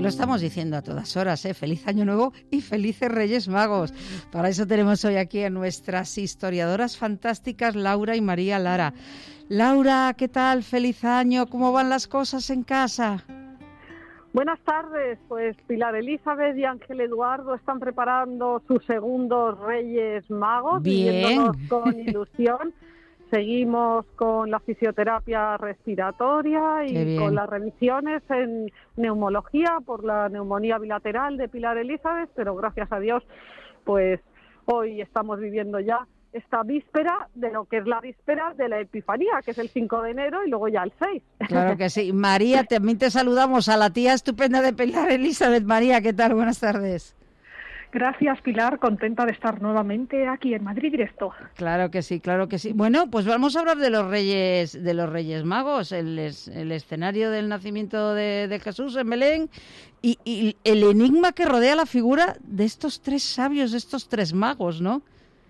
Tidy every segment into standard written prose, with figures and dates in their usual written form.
lo estamos diciendo a todas horas, ¿eh? Feliz Año Nuevo y felices Reyes Magos. Para eso tenemos hoy aquí a nuestras historiadoras fantásticas, Laura y María Lara. Laura, ¿qué tal? Feliz año. ¿Cómo van las cosas en casa? Buenas tardes. Pues Pilar Elizabeth y Ángel Eduardo están preparando sus segundos Reyes Magos, viviéndonos con ilusión. Seguimos con la fisioterapia respiratoria y con las revisiones en neumología por la neumonía bilateral de Pilar Elizabeth, pero gracias a Dios, pues hoy estamos viviendo ya esta víspera de lo que es la víspera de la Epifanía, que es el 5 de enero y luego ya el 6. Claro que sí. María, también te saludamos, a la tía estupenda de Pilar Elizabeth. María, ¿qué tal? Buenas tardes. Gracias, Pilar, contenta de estar nuevamente aquí en Madrid Directo. Claro que sí, claro que sí. Bueno, pues vamos a hablar de los Reyes Magos, el escenario del nacimiento de Jesús en Belén y el enigma que rodea la figura de estos tres sabios, de estos tres magos, ¿no?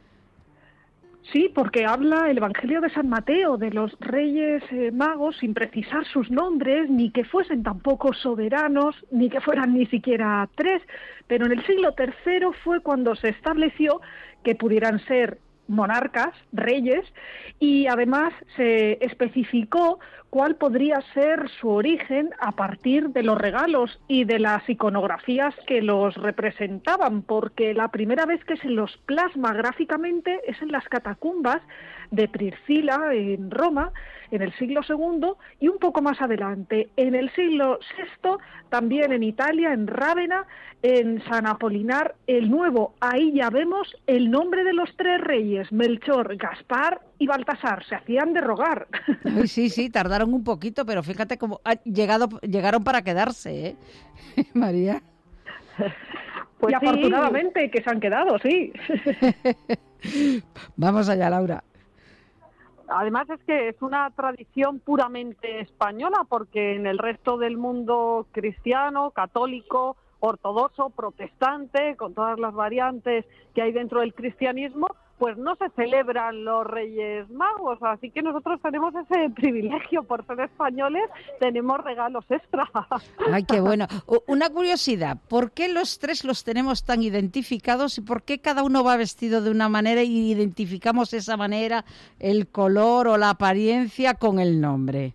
Sí, porque habla el Evangelio de San Mateo de los Reyes Magos sin precisar sus nombres, ni que fuesen tampoco soberanos, ni que fueran ni siquiera tres, pero en el siglo III fue cuando se estableció que pudieran ser monarcas, reyes, y además se especificó cuál podría ser su origen a partir de los regalos y de las iconografías que los representaban, porque la primera vez que se los plasma gráficamente es en las catacumbas de Priscila en Roma, en el siglo II, y un poco más adelante, en el siglo VI, también en Italia, en Rávena, en San Apolinar el Nuevo. Ahí ya vemos el nombre de los tres reyes, Melchor, Gaspar y Baltasar. Se hacían de rogar. Ay, sí, tardaron un poquito, pero fíjate cómo llegaron para quedarse, ¿eh? María. Pues y afortunadamente que se han quedado, sí. Vamos allá, Laura. Además es que es una tradición puramente española, porque en el resto del mundo cristiano, católico, ortodoxo, protestante, con todas las variantes que hay dentro del cristianismo, pues no se celebran los Reyes Magos, así que nosotros tenemos ese privilegio, por ser españoles, tenemos regalos extra. Ay, qué bueno. Una curiosidad, ¿por qué los tres los tenemos tan identificados y por qué cada uno va vestido de una manera y identificamos esa manera, el color o la apariencia con el nombre?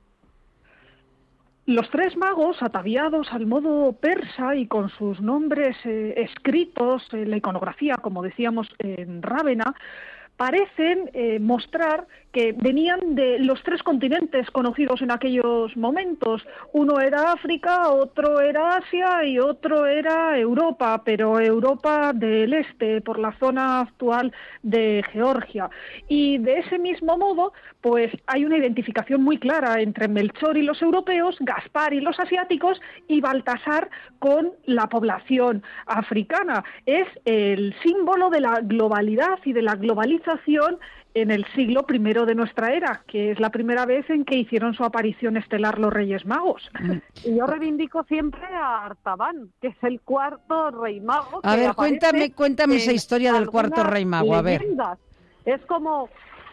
Los tres magos, ataviados al modo persa y con sus nombres escritos en la iconografía, como decíamos, en Rávena, parecen mostrar que venían de los tres continentes conocidos en aquellos momentos. Uno era África, otro era Asia y otro era Europa, pero Europa del Este, por la zona actual de Georgia. Y de ese mismo modo, pues hay una identificación muy clara entre Melchor y los europeos, Gaspar y los asiáticos y Baltasar con la población africana. Es el símbolo de la globalidad y de la globalización en el siglo I de nuestra era, que es la primera vez en que hicieron su aparición estelar los Reyes Magos. Y yo reivindico siempre a Artaban, que es el cuarto rey mago. A ver, cuéntame esa historia del cuarto rey mago, a ver. Es como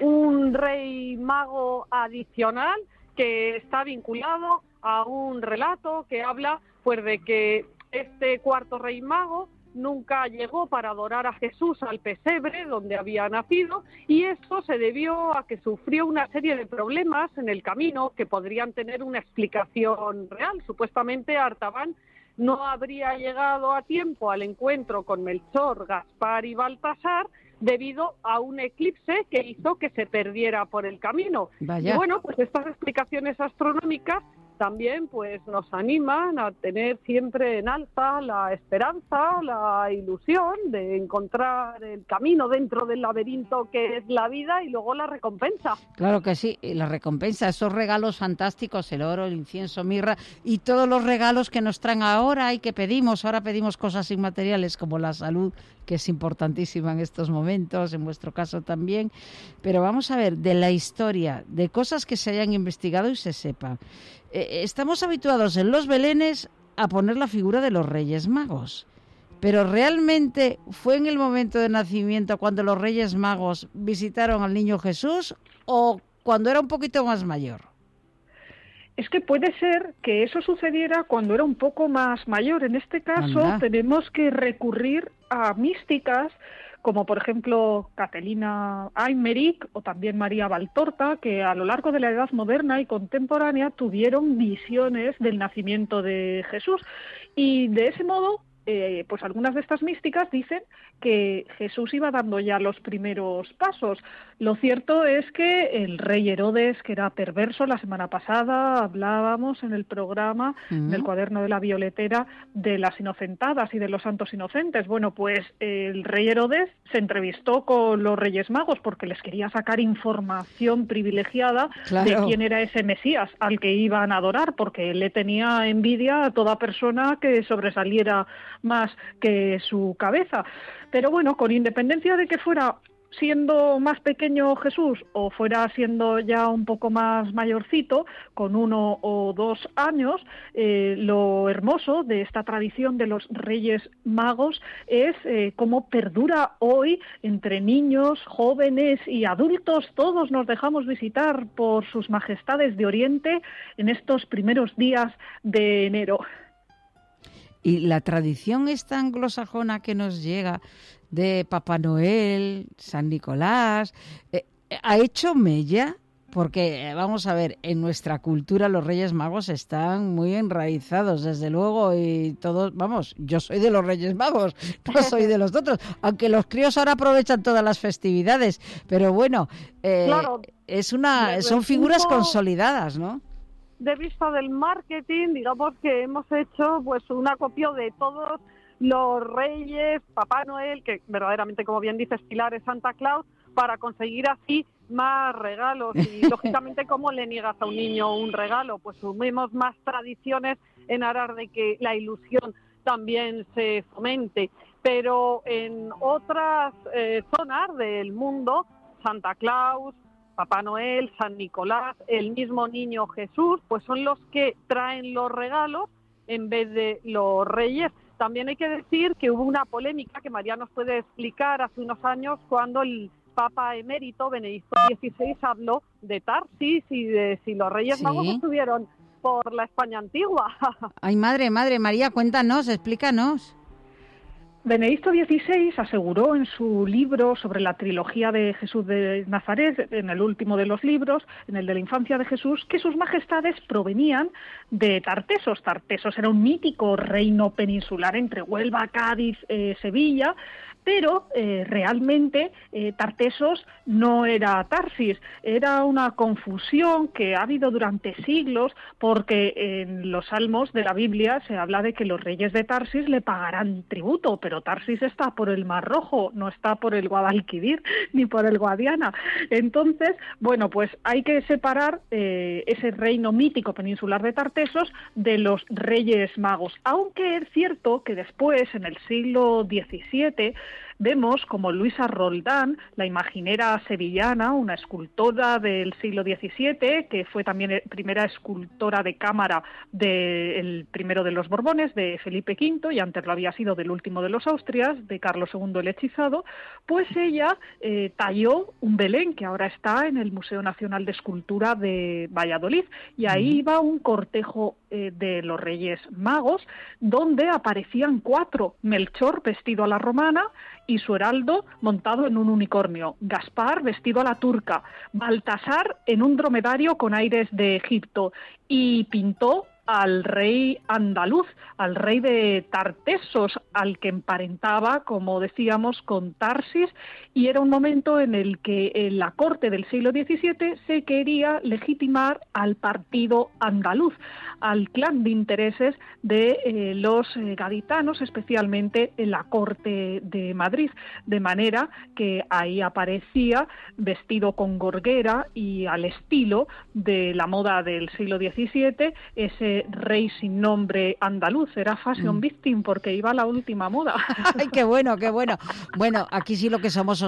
un rey mago adicional que está vinculado a un relato que habla pues de que este cuarto rey mago nunca llegó para adorar a Jesús al pesebre donde había nacido, y esto se debió a que sufrió una serie de problemas en el camino que podrían tener una explicación real. Supuestamente Artaban no habría llegado a tiempo al encuentro con Melchor, Gaspar y Baltasar debido a un eclipse que hizo que se perdiera por el camino. Vaya. Y bueno, pues estas explicaciones astronómicas también pues nos animan a tener siempre en alza la esperanza, la ilusión de encontrar el camino dentro del laberinto que es la vida y luego la recompensa. Claro que sí, la recompensa, esos regalos fantásticos, el oro, el incienso, mirra y todos los regalos que nos traen ahora y que pedimos. Ahora pedimos cosas inmateriales como la salud, que es importantísima en estos momentos, en vuestro caso también. Pero vamos a ver, de la historia, de cosas que se hayan investigado y se sepan. Estamos habituados en los belenes a poner la figura de los Reyes Magos, pero ¿realmente fue en el momento de nacimiento cuando los Reyes Magos visitaron al niño Jesús o cuando era un poquito más mayor? es que puede ser que eso sucediera cuando era un poco más mayor. En este caso tenemos que recurrir a místicas como por ejemplo Caterina Aymerich o también María Valtorta, que a lo largo de la Edad Moderna y contemporánea tuvieron visiones del nacimiento de Jesús. Y de ese modo, pues algunas de estas místicas dicen que Jesús iba dando ya los primeros pasos. Lo cierto es que el rey Herodes, que era perverso, la semana pasada hablábamos en el programa, en el cuaderno de la Violetera, de las inocentadas y de los santos inocentes. Bueno, pues el rey Herodes se entrevistó con los Reyes Magos porque les quería sacar información privilegiada de quién era ese Mesías al que iban a adorar, porque él le tenía envidia a toda persona que sobresaliera más que su cabeza. Pero bueno, con independencia de que fuera siendo más pequeño Jesús o fuera siendo ya un poco más mayorcito, con 1 o 2 años, lo hermoso de esta tradición de los Reyes Magos es cómo perdura hoy entre niños, jóvenes y adultos. Todos nos dejamos visitar por sus majestades de Oriente en estos primeros días de enero. Y la tradición esta anglosajona que nos llega de Papá Noel, San Nicolás, ¿ha hecho mella? Porque, vamos a ver, en nuestra cultura los Reyes Magos están muy enraizados, desde luego, y todos, vamos, yo soy de los Reyes Magos, no soy de los otros, aunque los críos ahora aprovechan todas las festividades, pero bueno, claro, son figuras consolidadas, ¿no? De vista del marketing, digamos que hemos hecho pues un acopio de todos los reyes, Papá Noel, que verdaderamente, como bien dices, Pilar, es Santa Claus, para conseguir así más regalos. Y lógicamente, ¿cómo le niegas a un niño un regalo? Pues sumemos más tradiciones en aras de que la ilusión también se fomente. Pero en otras zonas del mundo, Santa Claus, Papá Noel, San Nicolás, el mismo niño Jesús, pues son los que traen los regalos en vez de los reyes. También hay que decir que hubo una polémica que María nos puede explicar hace unos años cuando el Papa emérito Benedicto XVI habló de Tarsis y de si los Reyes Magos estuvieron por la España antigua. Ay, madre, María, cuéntanos, explícanos. Benedicto XVI aseguró en su libro sobre la trilogía de Jesús de Nazaret, en el último de los libros, en el de la infancia de Jesús, que sus majestades provenían de Tartesos. Tartesos era un mítico reino peninsular entre Huelva, Cádiz, Sevilla, pero realmente Tartesos no era Tarsis, era una confusión que ha habido durante siglos, porque en los salmos de la Biblia se habla de que los reyes de Tarsis le pagarán tributo, pero Tarsis está por el Mar Rojo, no está por el Guadalquivir ni por el Guadiana. Entonces, bueno, pues hay que separar ese reino mítico peninsular de Tartesos de los Reyes Magos, aunque es cierto que después, en el siglo XVII, vemos como Luisa Roldán, la imaginera sevillana, una escultora del siglo XVII, que fue también primera escultora de cámara del primero de los Borbones, de Felipe V, y antes lo había sido del último de los Austrias, de Carlos II el Hechizado, pues ella talló un Belén que ahora está en el Museo Nacional de Escultura de Valladolid, y ahí iba un cortejo de los Reyes Magos, donde aparecían 4, Melchor vestido a la romana y su heraldo montado en un unicornio, Gaspar vestido a la turca, Baltasar en un dromedario con aires de Egipto, y pintó al rey andaluz, al rey de Tartesos, al que emparentaba, como decíamos, con Tarsis, y era un momento en el que en la corte del siglo XVII se quería legitimar al partido andaluz, al clan de intereses de los gaditanos, especialmente en la corte de Madrid, de manera que ahí aparecía vestido con gorguera y al estilo de la moda del siglo XVII, ese rey sin nombre andaluz. Era fashion victim porque iba a la última moda. ¡Ay, qué bueno, qué bueno! Bueno, aquí sí lo que somos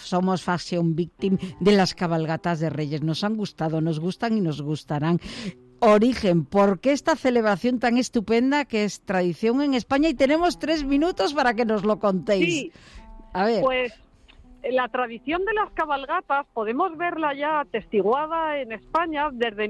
fashion victim de las cabalgatas de Reyes. Nos han gustado, nos gustan y nos gustarán. Origen, ¿por qué esta celebración tan estupenda que es tradición en España? Y tenemos 3 minutos para que nos lo contéis. Sí, a ver. Pues La tradición de las cabalgatas podemos verla ya atestiguada en España desde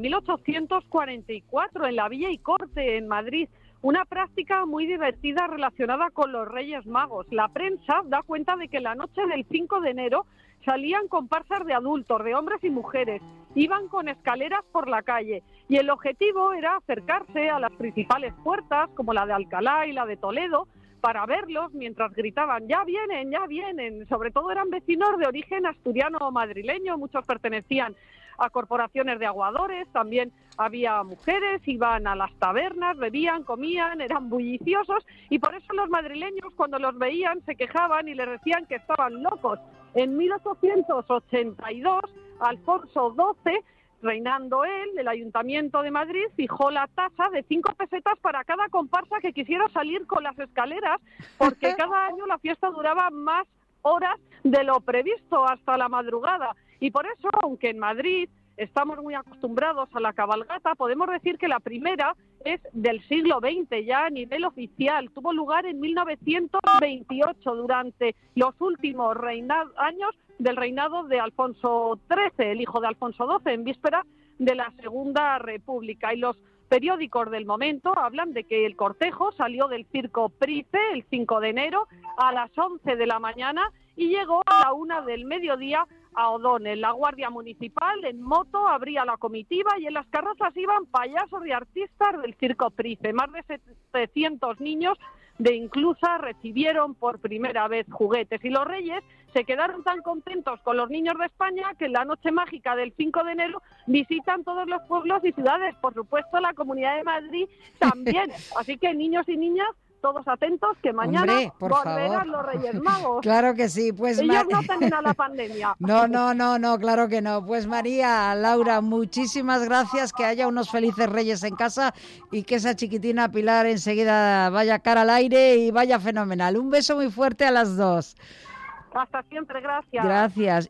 1844 en la Villa y Corte en Madrid. Una práctica muy divertida relacionada con los Reyes Magos. La prensa da cuenta de que la noche del 5 de enero salían comparsas de adultos, de hombres y mujeres, iban con escaleras por la calle y el objetivo era acercarse a las principales puertas, como la de Alcalá y la de Toledo, para verlos mientras gritaban ¡ya vienen, ya vienen! Sobre todo eran vecinos de origen asturiano o madrileño, muchos pertenecían a corporaciones de aguadores, también había mujeres, iban a las tabernas, bebían, comían, eran bulliciosos y por eso los madrileños cuando los veían se quejaban y les decían que estaban locos. En 1882, Alfonso XII, reinando él, el Ayuntamiento de Madrid fijó la tasa de 5 pesetas para cada comparsa que quisiera salir con las escaleras, porque cada año la fiesta duraba más horas de lo previsto, hasta la madrugada. Y por eso, aunque en Madrid estamos muy acostumbrados a la cabalgata, podemos decir que la primera es del siglo XX, ya a nivel oficial. Tuvo lugar en 1928, durante los últimos años del reinado de Alfonso XIII, el hijo de Alfonso XII, en víspera de la Segunda República. Y los periódicos del momento hablan de que el cortejo salió del Circo Price el 5 de enero a las 11 de la mañana y llegó a la 1 del mediodía a O'Donnell. La Guardia Municipal en moto abría la comitiva y en las carrozas iban payasos y artistas del Circo Price. Más de 700 niños de Inclusa recibieron por primera vez juguetes y los reyes se quedaron tan contentos con los niños de España que en la noche mágica del 5 de enero visitan todos los pueblos y ciudades, por supuesto la Comunidad de Madrid también. Así que niños y niñas, todos atentos, que mañana volverán los Reyes Magos. Claro que sí. Pues ellos no temen a la pandemia. No, claro que no. Pues María, Laura, muchísimas gracias, que haya unos felices Reyes en casa y que esa chiquitina Pilar enseguida vaya cara al aire y vaya fenomenal. Un beso muy fuerte a las dos. Hasta siempre, gracias. Gracias.